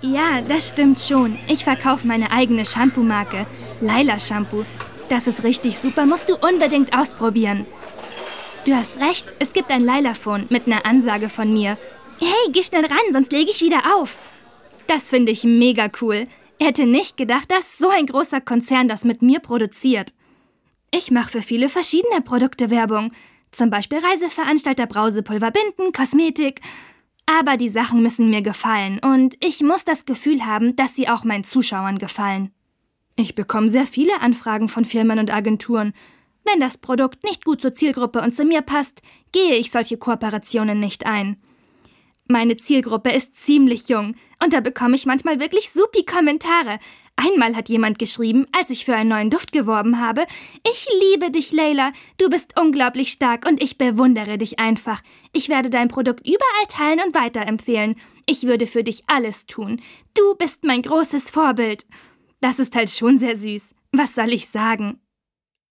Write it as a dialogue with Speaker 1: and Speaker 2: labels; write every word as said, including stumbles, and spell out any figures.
Speaker 1: Ja, das stimmt schon. Ich verkaufe meine eigene Shampoo-Marke. Laila Shampoo. Das ist richtig super, musst du unbedingt ausprobieren. Du hast recht, es gibt ein Laila-Phone mit einer Ansage von mir. Hey, geh schnell ran, sonst lege ich wieder auf. Das finde ich mega cool. Hätte nicht gedacht, dass so ein großer Konzern das mit mir produziert. Ich mache für viele verschiedene Produkte Werbung. Zum Beispiel Reiseveranstalter, Brausepulver, Binden, Kosmetik. Aber die Sachen müssen mir gefallen und ich muss das Gefühl haben, dass sie auch meinen Zuschauern gefallen. Ich bekomme sehr viele Anfragen von Firmen und Agenturen. Wenn das Produkt nicht gut zur Zielgruppe und zu mir passt, gehe ich solche Kooperationen nicht ein. Meine Zielgruppe ist ziemlich jung und da bekomme ich manchmal wirklich supi Kommentare. Einmal hat jemand geschrieben, als ich für einen neuen Duft geworben habe: Ich liebe dich, Laila. Du bist unglaublich stark und ich bewundere dich einfach. Ich werde dein Produkt überall teilen und weiterempfehlen. Ich würde für dich alles tun. Du bist mein großes Vorbild. Das ist halt schon sehr süß. Was soll ich sagen?